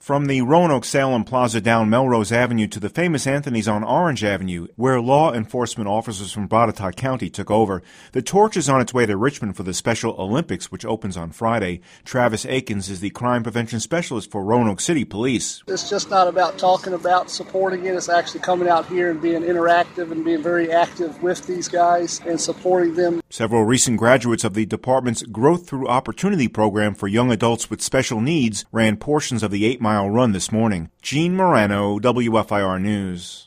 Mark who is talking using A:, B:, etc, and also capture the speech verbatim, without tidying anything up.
A: From the Roanoke Salem Plaza down Melrose Avenue to the famous Anthony's on Orange Avenue, where law enforcement officers from Botetourt County took over, the torch is on its way to Richmond for the Special Olympics, which opens on Friday. Travis Akins is the crime prevention specialist for Roanoke City Police.
B: It's just not about talking about supporting it. It's actually coming out here and being interactive and being very active with these guys and supporting them.
A: Several recent graduates of the department's Growth Through Opportunity program for young adults with special needs ran portions of the eight-mile run this morning. Gene Morano, W F I R News.